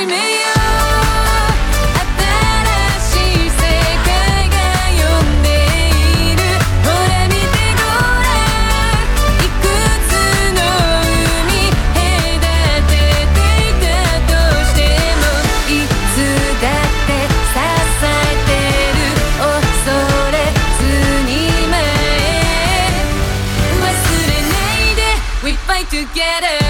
めよう。新しい世界が呼んでいる。ほら見てごらん。いくつの海隔てていたとしても、いつだって支えてる。恐れずに前へ。忘れないで We fight together。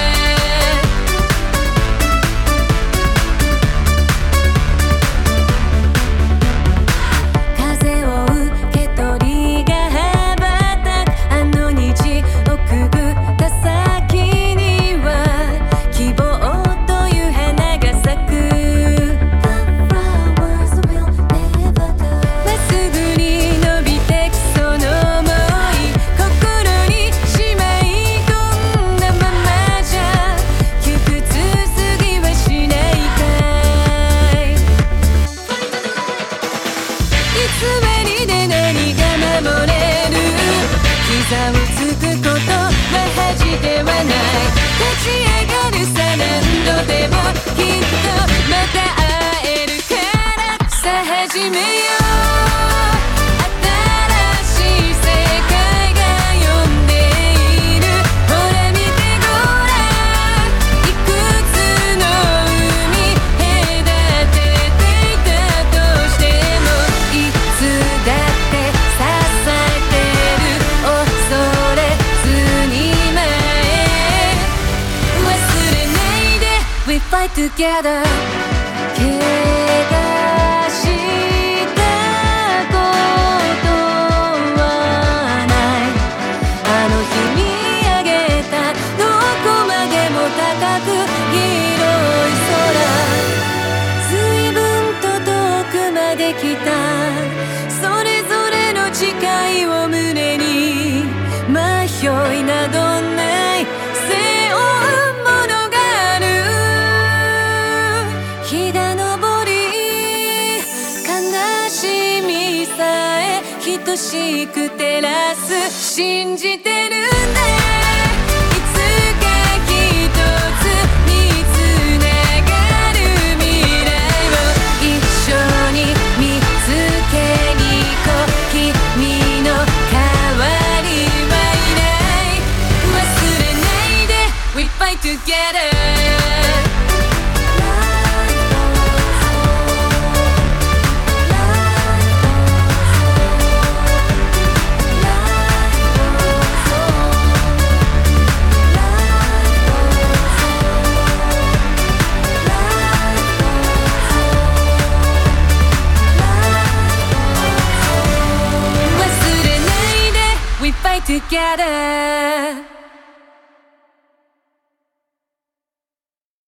膝をつくことは恥ではない。立ち上がるさ何度でもきっとまた会えるからさあ始めよう。新しい世界が呼んでいる。ほら見てごらん。いくつの海隔てていたとしても、いつだって支えてる。恐れずに前へ。忘れないで We fight together。 怪我したことはない。あの日見上げたどこまでも高く広い空。随分と遠くまで来た。それぞれの誓いを胸に迷いなどない背負うものがある。日が昇り悲しみさえ等しく照らす信じてるんだ。いつか一つにつながる未来を一緒に見つけに行こう。君の代わり忘れないで We fight together。 忘れないで We fight together。